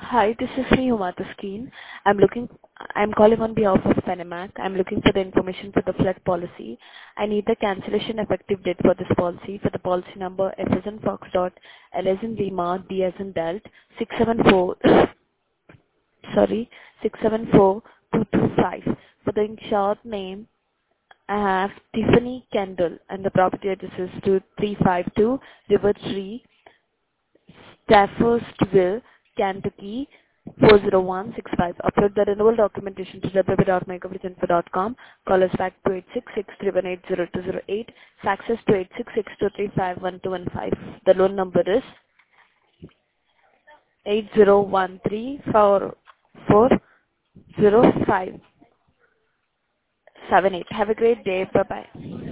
Hi, this is Huma Taskeen. I'm calling on behalf of Fenemac. I'm looking for the information for the flood policy. I need the cancellation effective date for this policy. For the policy number F as in Foxtrot, L as in Lima, D as in Delt, 674, sorry, 674225. For the insured name, I have Tiffany Kendall, and the property address is 2352 River Tree, Staffordsville, Kentucky 40165. Upload the renewal documentation to www.makeoveragentfo.com. Call us back to 866-318-0208. Fax us to 866-235-1215. The loan number is 8013440578. Have a great day. Bye-bye.